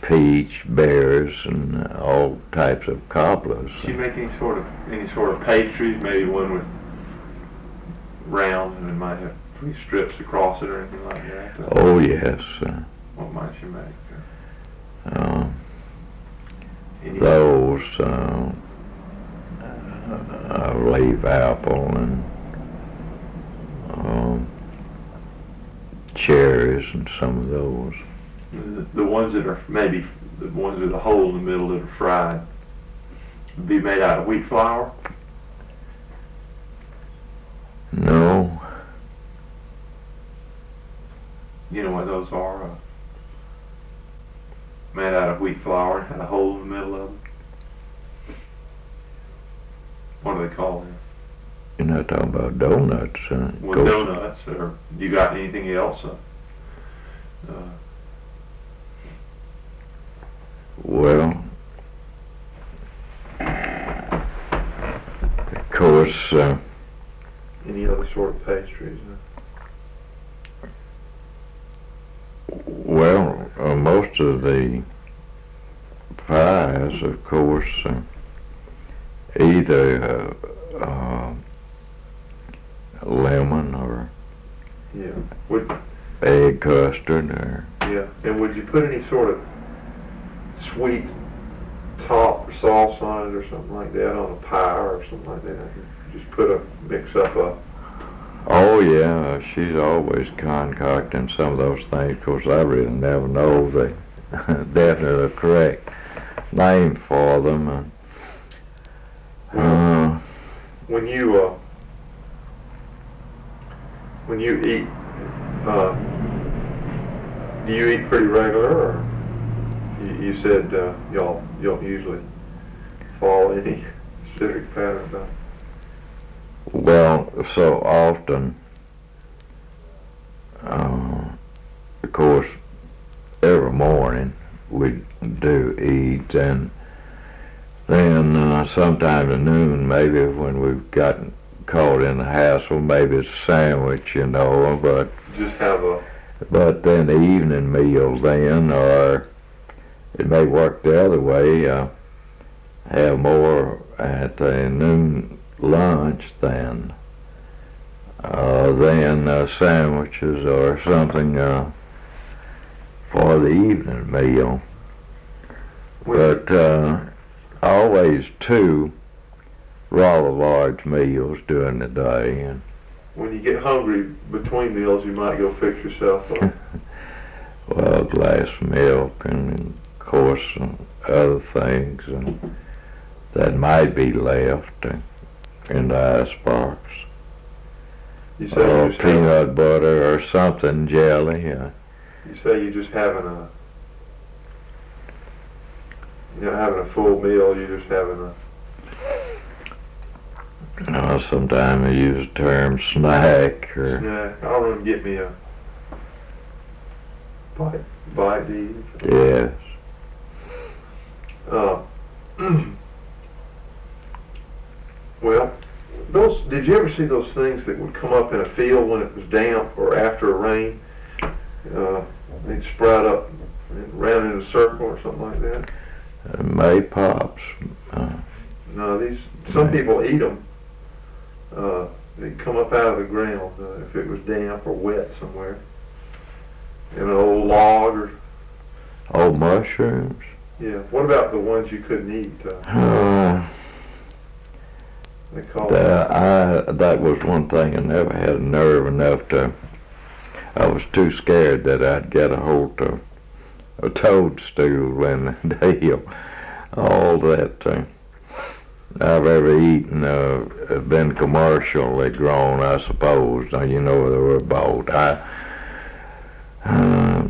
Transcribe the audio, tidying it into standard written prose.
peach, berries, and all types of cobblers. Did she make any sort of pastries? Maybe one with round and it might have 3 strips across it or anything like that? Oh yes. What might she make? Those leaf apple and cherries and some of those. The ones that are maybe the ones with a hole in the middle that are fried would be made out of wheat flour? No. You know what those are? Made out of wheat flour and had a hole in the middle of them. What do they call them? You're not talking about donuts. Well, donuts, or you got anything else? Well, of course, any other sort of pastries? Well, most of the pies, of course, either lemon or egg custard or. Yeah, and would you put any sort of sweet top or sauce on it or something like that on a pie or something like that? Just mix up a. Oh yeah, she's always concocting some of those things. Of course, I really never know the definite correct name for them. When you eat, do you eat pretty regular, or you said y'all don't usually follow any specific pattern about it? Well, so often, of course, every morning we do eat, and then sometime at noon, maybe when we've gotten caught in the hassle, maybe it's a sandwich, but just have a. But then the evening meal then, or it may work the other way, have more at the noon lunch than sandwiches or something for the evening meal. But always 2 rather large meals during the day. And when you get hungry between meals, you might go fix yourself up. Well, a glass of milk and, of course, other things that might be left in the icebox. You say or peanut butter or something, jelly. You say you're just having having a full meal. You're just having a. Sometimes I use the term snack or. Snack. I'll run and get me a bite to eat. Yes. Well, did you ever see those things that would come up in a field when it was damp or after a rain? They'd sprout up and round in a circle or something like that? Maypops. No, some people eat them. They'd come up out of the ground if it was damp or wet somewhere. In an old log or. Oh, mushrooms? Yeah. What about the ones you couldn't eat? They call that was one thing I never had nerve enough to. I was too scared that I'd get a hold of a toadstool and all that I've ever eaten been commercially grown, I suppose. Now, they were bought.